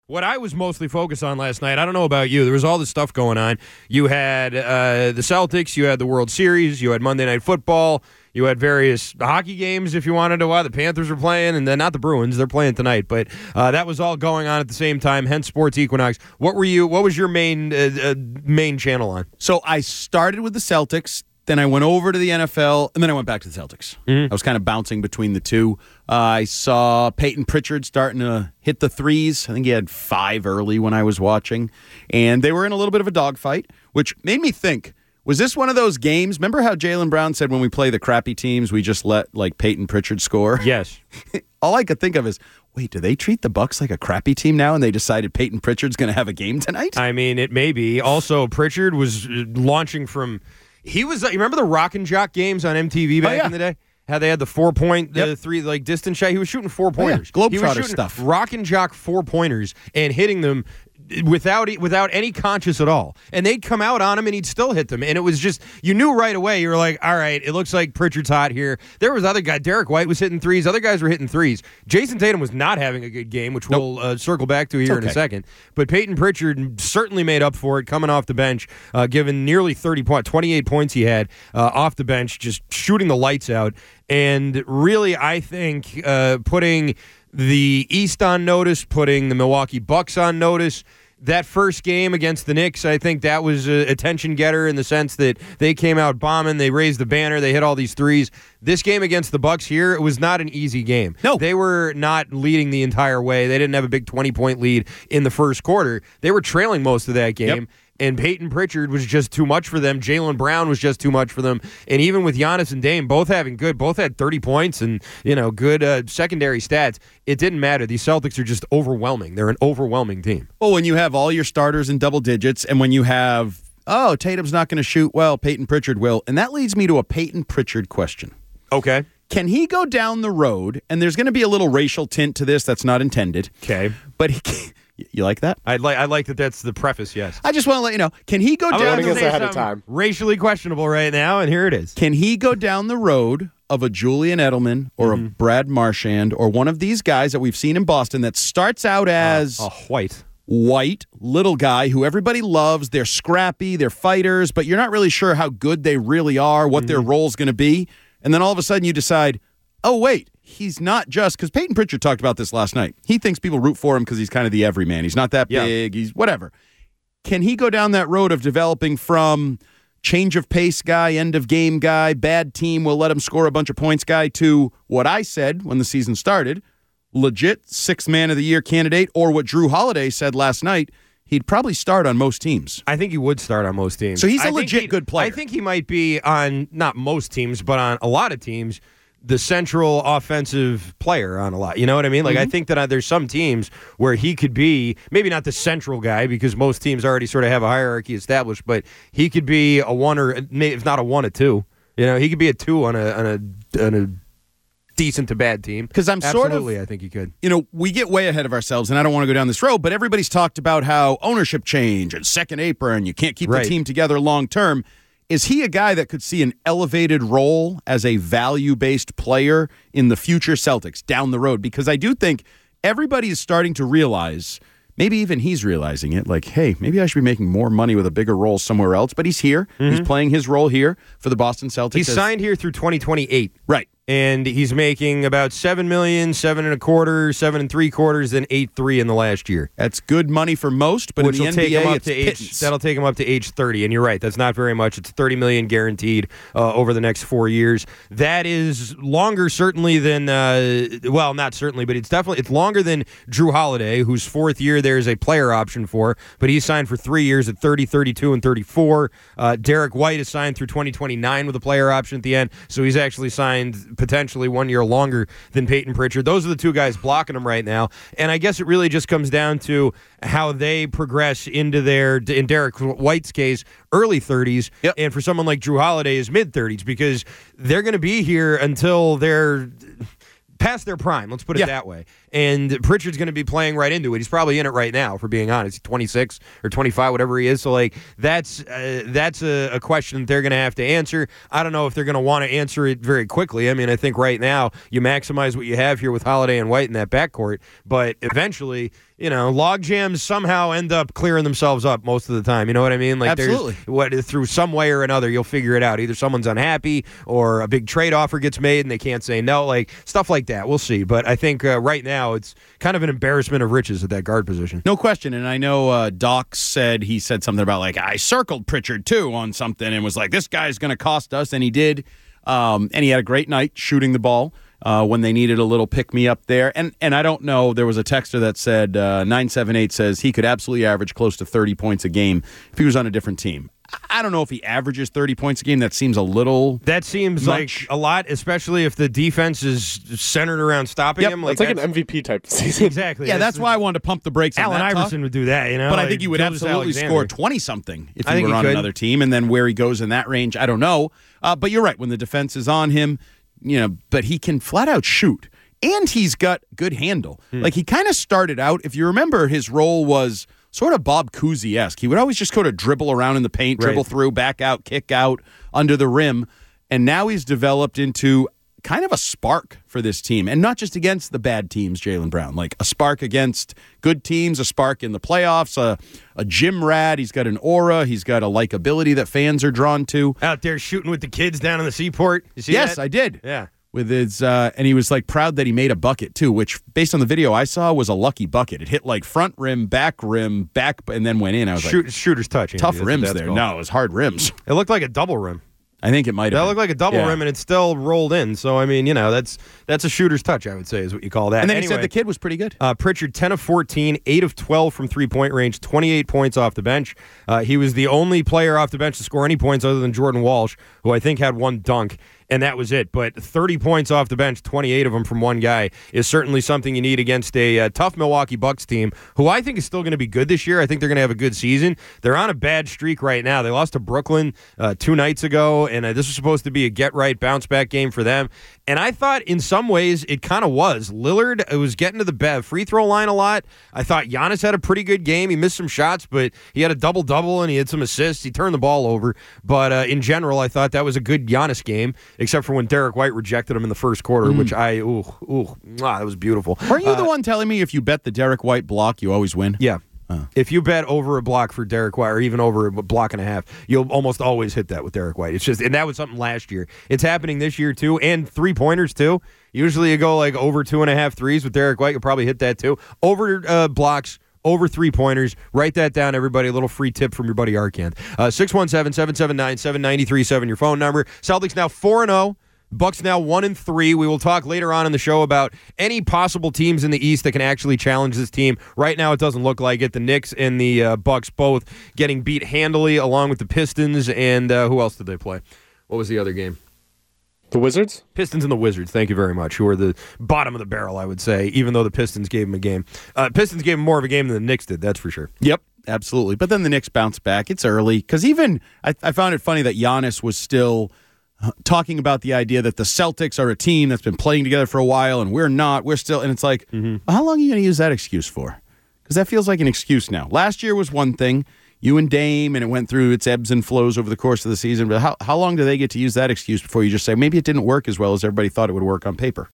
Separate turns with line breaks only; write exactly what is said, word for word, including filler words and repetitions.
What I was mostly focused on last night, I don't know about you, there was all this stuff going on. You had uh, the Celtics, you had the World Series, you had Monday Night Football, you had various hockey games if you wanted to. Well, the Panthers were playing, and then not the Bruins, they're playing tonight. But uh, that was all going on at the same time, hence Sports Equinox. What were you? What was your main uh, uh, main channel on?
So I started with the Celtics. Then I went over to the N F L, and then I went back to the Celtics. Mm-hmm. I was kind of bouncing between the two. Uh, I saw Peyton Pritchard starting to hit the threes. I think he had five early when I was watching. And they were in a little bit of a dogfight, which made me think, was this one of those games? Remember how Jaylen Brown said when we play the crappy teams, we just let like Peyton Pritchard score?
Yes.
All I could think of is, wait, do they treat the Bucks like a crappy team now, and they decided Peyton Pritchard's going to have a game tonight?
I mean, it may be. Also, Pritchard was launching from... He was. You remember the Rock and Jock games on M T V back
oh, yeah.
in the day? How they had the four point, the
yep.
three like distance shot. He was shooting four pointers.
Oh, yeah.
He was
Globetrotter
shooting
stuff.
Rock and Jock four pointers and hitting them without without any conscious at all. And they'd come out on him and he'd still hit them. And it was just, you knew right away. You were like, all right, it looks like Pritchard's hot here. There was other guy, Derek White was hitting threes. Other guys were hitting threes. Jason Tatum was not having a good game, which nope. we'll uh, circle back to here okay. in a second. But Peyton Pritchard certainly made up for it coming off the bench, uh, given nearly thirty points, twenty-eight points he had uh, off the bench, just shooting the lights out. And really, I think uh, putting the East on notice, putting the Milwaukee Bucks on notice. That first game against the Knicks, I think that was an attention getter in the sense that they came out bombing, they raised the banner, they hit all these threes. This game against the Bucks here, it was not an easy game.
No.
They were not leading the entire way. They didn't have a big twenty-point lead in the first quarter. They were trailing most of that game. Yep. And Peyton Pritchard was just too much for them. Jaylen Brown was just too much for them. And even with Giannis and Dame both having good, both had thirty points and, you know, good uh, secondary stats, it didn't matter. These Celtics are just overwhelming. They're an overwhelming team.
Well, when you have all your starters in double digits and when you have, oh, Tatum's not going to shoot well, Peyton Pritchard will. And that leads me to a Peyton Pritchard question.
Okay.
Can he go down the road, and there's going to be a little racial tint to this that's not intended.
Okay.
But he can, you like that?
I like I like that that's the preface, yes.
I just want to let you know, can he go
I'm
down
the
the
ahead of time.
Racially questionable right now, and here it is.
Can he go down the road of a Julian Edelman or mm-hmm. a Brad Marchand or one of these guys that we've seen in Boston that starts out as
uh, a white.
White, little guy who everybody loves. They're scrappy, they're fighters, but you're not really sure how good they really are, what mm-hmm. their role's going to be. And then all of a sudden you decide, oh, wait, he's not just, because Peyton Pritchard talked about this last night. He thinks people root for him because he's kind of the everyman. He's not that
yeah.
big. He's whatever. Can he go down that road of developing from change of pace guy, end of game guy, bad team, will let him score a bunch of points guy, to what I said when the season started, legit sixth man of the year candidate, or what Drew Holiday said last night, he'd probably start on most teams.
I think he would start on most teams.
So he's a
I
legit good player.
I think he might be on, not most teams, but on a lot of teams, the central offensive player on a lot. You know what I mean? Like, mm-hmm. I think that uh, there's some teams where he could be, maybe not the central guy, because most teams already sort of have a hierarchy established, but he could be a one or, if not a one, a two. You know, he could be a two on a on a, on a decent to bad team.
Because I'm sort
Absolutely,
of,
I think he could.
You know, we get way ahead of ourselves, and I don't want to go down this road, but everybody's talked about how ownership change and second apron, you can't keep
right.
the team together long term. Is he a guy that could see an elevated role as a value-based player in the future Celtics down the road? Because I do think everybody is starting to realize, maybe even he's realizing it, like, hey, maybe I should be making more money with a bigger role somewhere else. But he's here. Mm-hmm. He's playing his role here for the Boston Celtics.
He's
as,
signed here through twenty twenty-eight.
Right.
And he's making about seven million, seven and a quarter, seven and three quarters, then eight three in the last year.
That's good money for most, but
Which
in the
will take
N B A,
him up
it's
to age,
pittance.
that'll take him up to age thirty. And you're right, that's not very much. It's thirty million guaranteed uh, over the next four years. That is longer, certainly than uh, well, not certainly, but it's definitely it's longer than Drew Holiday, whose fourth year there is a player option for, but he's signed for three years at thirty, thirty-two, and thirty-four. Uh, Derek White is signed through twenty twenty-nine with a player option at the end, so he's actually signed potentially one year longer than Peyton Pritchard. Those are the two guys blocking him right now. And I guess it really just comes down to how they progress into their, in Derek White's case, early thirties.
Yep.
And for someone like Drew Holiday, is mid-thirties, because they're going to be here until they're past their prime, let's put it
yeah.
that way. And Pritchard's going to be playing right into it. He's probably in it right now, for being honest. He's twenty-six or twenty-five, whatever he is. So, like, that's uh, that's a, a question that they're going to have to answer. I don't know if they're going to want to answer it very quickly. I mean, I think right now you maximize what you have here with Holiday and White in that backcourt, but eventually you know, log jams somehow end up clearing themselves up most of the time. You know what I mean? Like
Absolutely.
There's, what, through some way or another, you'll figure it out. Either someone's unhappy or a big trade offer gets made and they can't say no. Like stuff like that. We'll see. But I think uh, right now it's kind of an embarrassment of riches at that guard position.
No question. And I know uh, Doc said, he said something about like, I circled Pritchard too on something and was like, this guy's going to cost us. And he did. Um, and he had a great night shooting the ball. Uh, when they needed a little pick-me-up there. And and I don't know, there was a texter that said, uh, nine seven eight says he could absolutely average close to thirty points a game if he was on a different team. I don't know if he averages thirty points a game. That seems a little
That seems
much.
like a lot, especially if the defense is centered around stopping
Yep,
him.
Like it's like an M V P type season.
Exactly.
Yeah, that's why I wanted to pump the brakes on
Allen
that
Iverson
talk.
would do that, you know?
But I
like
think he would
Gilgeous
absolutely
Alexander.
score twenty-something if
I
he
think
were
he
on
could.
another team. And then where he goes in that range, I don't know. Uh, but you're right. When the defense is on him, you know, but he can flat out shoot. And he's got good handle. Hmm. Like he kind of started out, if you remember, his role was sort of Bob Cousy-esque. He would always just go to dribble around in the paint, dribble
right.
through, back out, kick out, under the rim. And now he's developed into kind of a spark for this team. And not just against the bad teams, Jaylen Brown. Like a spark against good teams, a spark in the playoffs, a, a gym rat. He's got an aura. He's got a likability that fans are drawn to.
Out there shooting with the kids down in the Seaport. You see
yes,
that?
I did.
Yeah.
With his, uh, and he was like proud that he made a bucket too, which based on the video I saw was a lucky bucket. It hit like front rim, back rim, back, and then went in. I was
Shoot,
like,
shooter's touch. Andy.
tough
That's what
rims
that's
there.
called.
No, it was hard rims.
It looked like a double rim.
I think it might have.
That
been.
looked like a double
Yeah.
rim, and it still rolled in. So, I mean, you know, that's that's a shooter's touch, I would say, is what you call that.
And then
anyway,
he said the kid was pretty good.
Uh, Pritchard, ten of fourteen, eight of twelve from three-point range, twenty-eight points off the bench. Uh, he was the only player off the bench to score any points other than Jordan Walsh, who I think had one dunk. And that was it. But thirty points off the bench, twenty-eight of them from one guy, is certainly something you need against a uh, tough Milwaukee Bucks team, who I think is still going to be good this year. I think they're going to have a good season. They're on a bad streak right now. They lost to Brooklyn uh, two nights ago, and uh, this was supposed to be a get-right, bounce-back game for them. And I thought in some ways it kind of was. Lillard uh, was getting to the free throw line a lot. I thought Giannis had a pretty good game. He missed some shots, but he had a double-double, and he had some assists. He turned the ball over. But uh, in general, I thought that was a good Giannis game, except for when Derek White rejected him in the first quarter, mm. which I, ooh, ooh, ah, that was beautiful.
Weren't you
uh,
the one telling me if you bet the Derek White block, you always win?
Yeah.
Oh.
If you bet over a block for Derek White, or even over a block and a half, you'll almost always hit that with Derek White. It's just, and that was something last year. It's happening this year too, and three pointers too. Usually you go like over two and a half threes with Derek White. You'll probably hit that too. Over uh, blocks. Over three-pointers. Write that down, everybody. A little free tip from your buddy Arcand. Uh, six one seven, seven seven nine, seven nine three seven, your phone number. Celtics now four and oh. Bucks now one and three. We will talk later on in the show about any possible teams in the East that can actually challenge this team. Right now, it doesn't look like it. The Knicks and the uh, Bucks both getting beat handily, along with the Pistons. And uh, who else did they play? What was the other game?
The Wizards?
Pistons and the Wizards, thank you very much, who are the bottom of the barrel, I would say, even though the Pistons gave them a game. Uh, Pistons gave them more of a game than the Knicks did, that's for sure.
Yep, absolutely. But then the Knicks bounced back. It's early. Because even, I, I found it funny that Giannis was still uh, talking about the idea that the Celtics are a team that's been playing together for a while, and we're not. We're still, and it's like, mm-hmm. well, how long are you going to use that excuse for? Because that feels like an excuse now. Last year was one thing. You and Dame, and it went through its ebbs and flows over the course of the season. But how, how long do they get to use that excuse before you just say, maybe it didn't work as well as everybody thought it would work on paper?